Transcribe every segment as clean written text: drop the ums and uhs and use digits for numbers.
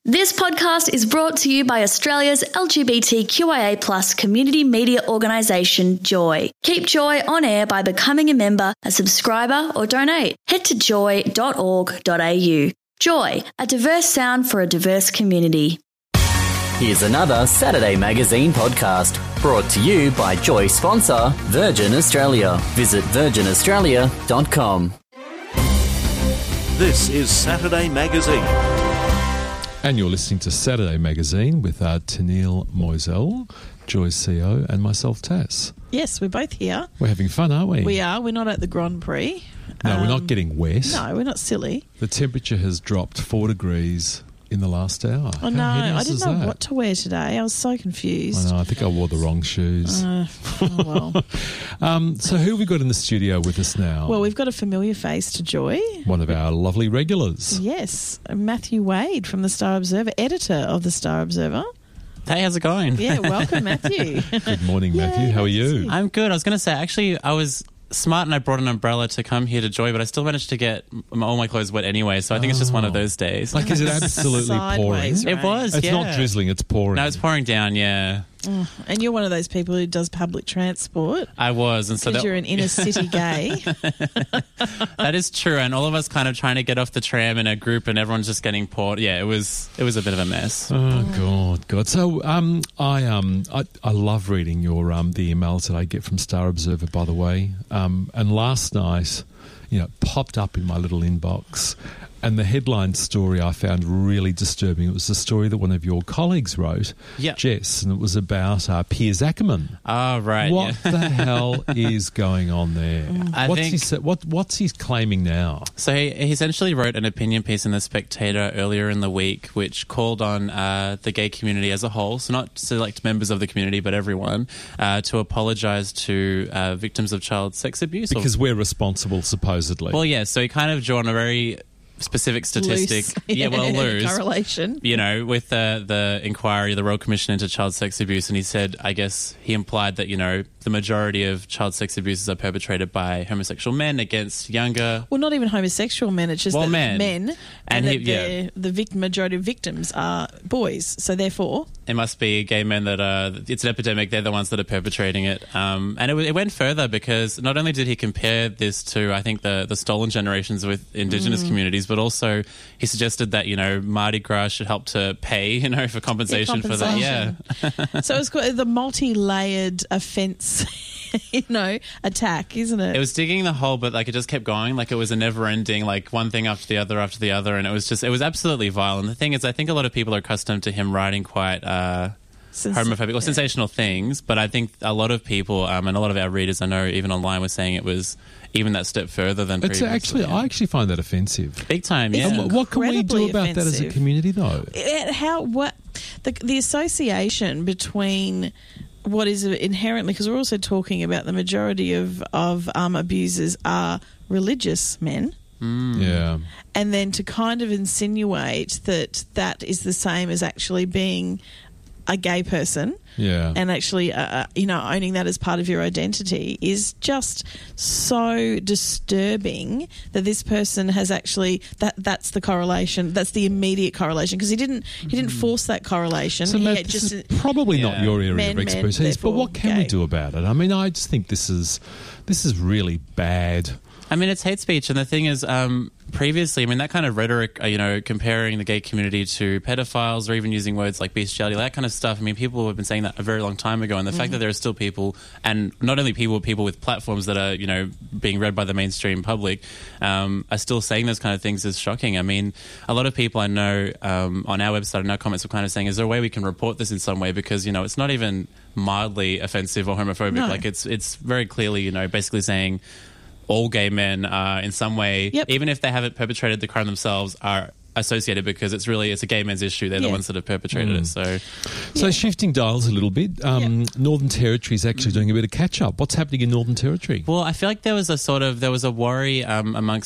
This podcast is brought to you by Australia's LGBTQIA+ community media organisation, Joy. Keep Joy on air by becoming a member, a subscriber or donate. Head to joy.org.au. Joy, a diverse sound for a diverse community. Here's another Saturday Magazine podcast brought to you by Joy sponsor Virgin Australia. Visit virginaustralia.com. This is Saturday Magazine. And you're listening to Saturday Magazine with Tennille Moiselle, Joy CEO, and myself, Tass. Yes, we're both here. We're having fun, aren't we? We are. We're not at the Grand Prix. No, we're not getting wet. No, we're not silly. The temperature has dropped 4 degrees in the last hour. Oh, no, I didn't know what to wear today. I was so confused. I know, I think I wore the wrong shoes. Oh, well. So who have we got in the studio with us now? Well, we've got a familiar face to Joy. One of our lovely regulars. Yes, Matthew Wade from the Star Observer, editor of the Star Observer. Hey, how's it going? Yeah, welcome, Matthew. Good morning, Matthew. How are you? I'm good. I was going to say, actually, I was smart and I brought an umbrella to come here to Joy, but I still managed to get all my clothes wet anyway, so I think it's just one of those days. Like, is it absolutely pouring? Sideways rain. It was, It's not drizzling, it's pouring. No, it's pouring down, yeah. Oh, and you're one of those people who does public transport. I was. And so because you're an inner city gay. That is true, and all of us kind of trying to get off the tram in a group and everyone's just getting poured. Yeah, it was a bit of a mess. Oh, God. So I love reading your the emails that I get from Star Observer, by the way. And last night, popped up in my little inbox. And the headline story I found really disturbing. It was the story that one of your colleagues wrote, Jess, and it was about Piers Ackerman. Oh, right. What the hell is going on there? What's he claiming now? So he essentially wrote an opinion piece in The Spectator earlier in the week, which called on the gay community as a whole, so not select members of the community, but everyone, to apologise to victims of child sex abuse. Because we're responsible, supposedly. Well, yeah, so he kind of drew on a very specific statistic. Loose correlation. With the inquiry, the Royal Commission into Child Sex Abuse, and he said, I guess he implied that, the majority of child sex abuses are perpetrated by homosexual men against younger... Well, not even homosexual men, it's just men. And the majority of victims are boys, so therefore... It must be gay men that it's an epidemic, they're the ones that are perpetrating it. And it went further because not only did he compare this to, I think, the stolen generations with Indigenous communities, but also he suggested that, Mardi Gras should help to pay, for compensation for that. Yeah. So it's called the multi-layered offence, attack, isn't it? It was digging the hole, but it just kept going. It was a never-ending, one thing after the other, and it was absolutely vile. And the thing is, I think a lot of people are accustomed to him writing quite homophobic or sensational things, but I think a lot of people and a lot of our readers, I know, even online, were saying it was even that step further than previously. I actually find that offensive. Big time, yeah. And what can we do about that as a community, though? The association between what is inherently, because we're also talking about the majority of abusers are religious men. Yeah. And then to kind of insinuate that is the same as actually being a gay person, and actually, owning that as part of your identity is just so disturbing that this person has actually that's the correlation, that's the immediate correlation, because he didn't force that correlation. So Matt, this is probably not your area of expertise, but what can we do about it? I mean, I just think this is really bad. I mean, it's hate speech, and the thing is, previously, that kind of rhetoric, comparing the gay community to pedophiles or even using words like bestiality, that kind of stuff, people have been saying that a very long time ago, and the fact that there are still people, and not only people with platforms that are, being read by the mainstream public, are still saying those kind of things is shocking. A lot of people I know on our website and our comments were kind of saying, is there a way we can report this in some way? Because, it's not even mildly offensive or homophobic. No. It's very clearly, basically saying all gay men in some way, even if they haven't perpetrated the crime themselves, are associated because it's a gay men's issue. They're the ones that have perpetrated it. So shifting dials a little bit, Northern Territory is actually doing a bit of catch up. What's happening in Northern Territory? Well, I feel like there was a worry amongst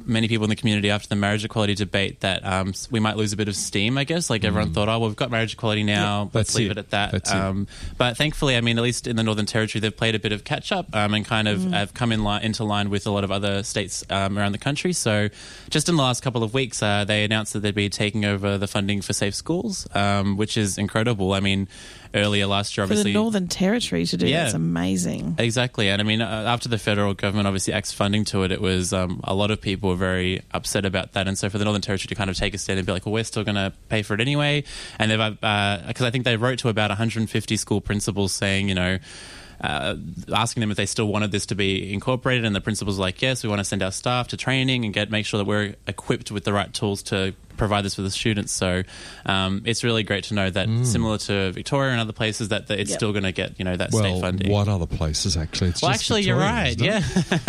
many people in the community after the marriage equality debate that we might lose a bit of steam, I guess. Like everyone thought, we've got marriage equality now, let's leave it at that. But thankfully, I mean, at least in the Northern Territory, they've played a bit of catch-up and kind of have come into line with a lot of other states around the country. So just in the last couple of weeks, they announced that they'd be taking over the funding for Safe Schools, which is incredible. I mean, earlier last year, obviously... For the Northern Territory to do that's amazing. Exactly. And I mean, after the federal government obviously axed funding to it, it was a lot of people were very upset about that. And so for the Northern Territory to kind of take a stand and be like, well, we're still going to pay for it anyway. And they've, because I think they wrote to about 150 school principals saying, you know, asking them if they still wanted this to be incorporated, and the principals were like, yes, we want to send our staff to training and make sure that we're equipped with the right tools to provide this for the students. So it's really great to know that similar to Victoria and other places that it's still going to get, you know, that state funding. What other places actually? It's just Victoria, you're right. Yeah,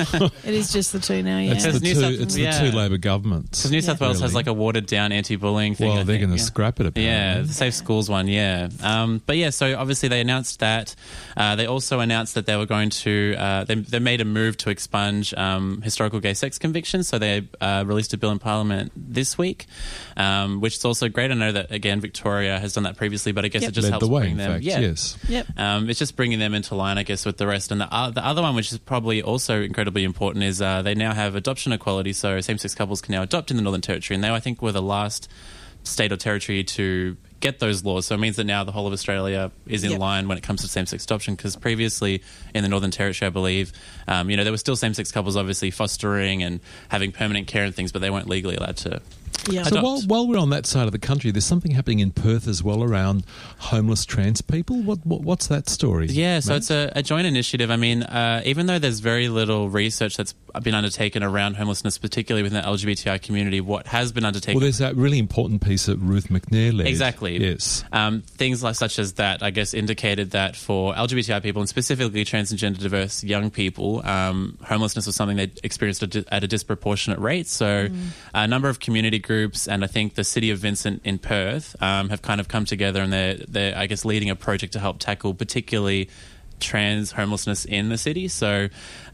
it is just the two now. Yeah, it's the two Labor governments. Because New South Wales has like a watered down anti-bullying thing. Well, they're going to scrap it. Apparently. Yeah, the Safe Schools one. Yeah, but yeah. So obviously they announced that. They also announced that they were going to. They made a move to expunge historical gay sex convictions. So they released a bill in Parliament this week. Which is also great. I know that, again, Victoria has done that previously, but I guess it just helps bring them. Yes. It's just bringing them into line, I guess, with the rest. And the other one, which is probably also incredibly important, is they now have adoption equality. So same-sex couples can now adopt in the Northern Territory. And they, I think, were the last state or territory to get those laws. So it means that now the whole of Australia is in line when it comes to same-sex adoption, because previously in the Northern Territory, I believe, you know, there were still same-sex couples obviously fostering and having permanent care and things, but they weren't legally allowed to Yeah. So while we're on that side of the country, there's something happening in Perth as well around homeless trans people. What's that story? Yeah, so it's a joint initiative. I mean, even though there's very little research that's been undertaken around homelessness, particularly within the LGBTI community, what has been undertaken... Well, there's that really important piece that Ruth McNair led. Exactly. Yes. Things like such as that, I guess, indicated that for LGBTI people, and specifically trans and gender diverse young people, homelessness was something they experienced at a disproportionate rate. So a number of community groups, and I think the City of Vincent in Perth have kind of come together, and they're I guess, leading a project to help tackle particularly trans homelessness in the city. So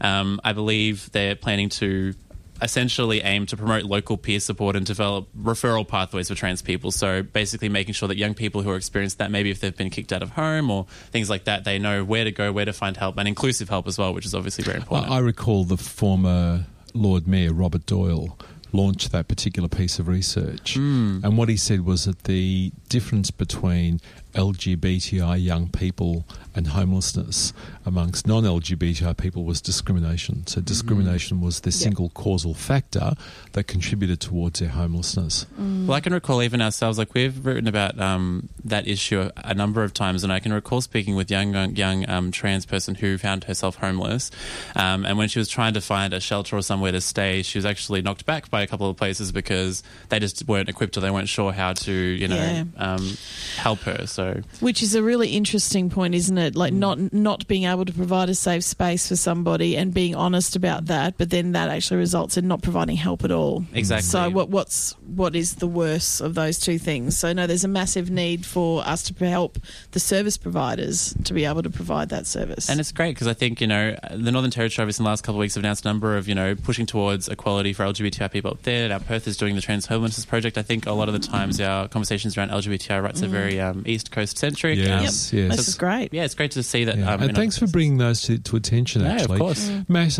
I believe they're planning to essentially aim to promote local peer support and develop referral pathways for trans people. So basically making sure that young people who are experienced that, maybe if they've been kicked out of home or things like that, they know where to go, where to find help, and inclusive help as well, which is obviously very important. I recall the former Lord Mayor, Robert Doyle, launched that particular piece of research. And what he said was that the difference between LGBTI young people and homelessness amongst non-LGBTI people was discrimination. So discrimination was the single causal factor that contributed towards their homelessness. Well, I can recall even ourselves, like we've written about that issue a number of times, and I can recall speaking with young trans person who found herself homeless, and when she was trying to find a shelter or somewhere to stay, she was actually knocked back by a couple of places because they just weren't equipped or they weren't sure how to, help her. So, which is a really interesting point, isn't it? Like not being able to provide a safe space for somebody and being honest about that, but then that actually results in not providing help at all. Exactly. So what is the worst of those two things? So no, there's a massive need for us to help the service providers to be able to provide that service. And it's great because I think, the Northern Territory obviously in the last couple of weeks have announced a number of, pushing towards equality for LGBTI people up there. Now Perth is doing the Trans Homelessness Project. I think a lot of the times our conversations around LGBTI rights are very East Coast centric. Yes. This is great. Yeah, it's great to see that. And thanks for bringing those to attention, actually. Of course. Matt,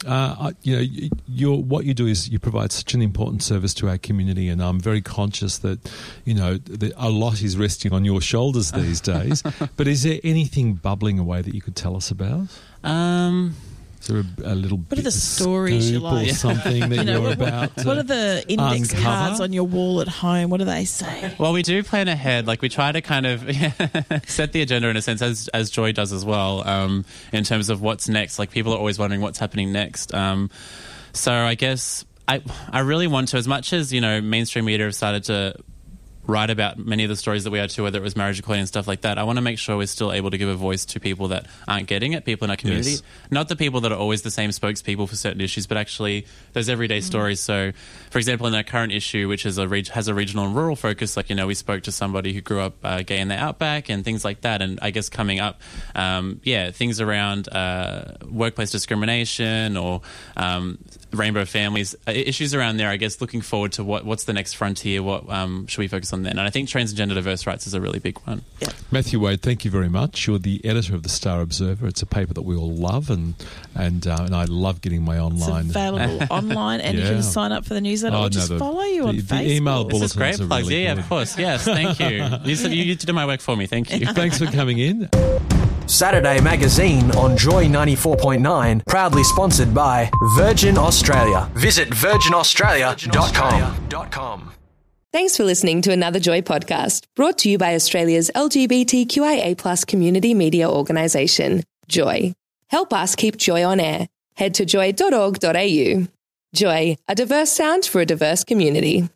what you do is you provide such an important service to our community, and I'm very conscious that, a lot is resting on your shoulders these days. But is there anything bubbling away that you could tell us about? Is there a little what are the stories you like? Or something that you're about to what are the index uncover? cards on your wall at home? What do they say? Well, we do plan ahead. Like we try to kind of set the agenda in a sense, as Joy does as well, in terms of what's next. Like people are always wondering what's happening next. So I guess I really want to, as much as, mainstream media have started to write about many of the stories that we are too, whether it was marriage equality and stuff like that. I want to make sure we're still able to give a voice to people that aren't getting it, people in our community. Yes. Not the people that are always the same spokespeople for certain issues, but actually those everyday stories. So, for example, in our current issue, which is has a regional and rural focus, like, we spoke to somebody who grew up gay in the outback and things like that. And I guess coming up, things around workplace discrimination or rainbow families, issues around there, I guess, looking forward to what's the next frontier, what should we focus on then? And I think trans and gender diverse rights is a really big one. Yeah. Matthew Wade, thank you very much. You're the editor of the Star Observer. It's a paper that we all love, and I love getting my online. It's available online, and you can sign up for the newsletter or just follow you on Facebook. The email bulletins are great plugs. Really of course. Yes, thank you. You did my work for me. Thank you. Thanks for coming in. Saturday Magazine on Joy 94.9, proudly sponsored by Virgin Australia. Visit virginaustralia.com. Thanks for listening to another Joy podcast, brought to you by Australia's LGBTQIA+ community media organisation, Joy. Help us keep Joy on air. Head to joy.org.au. Joy, a diverse sound for a diverse community.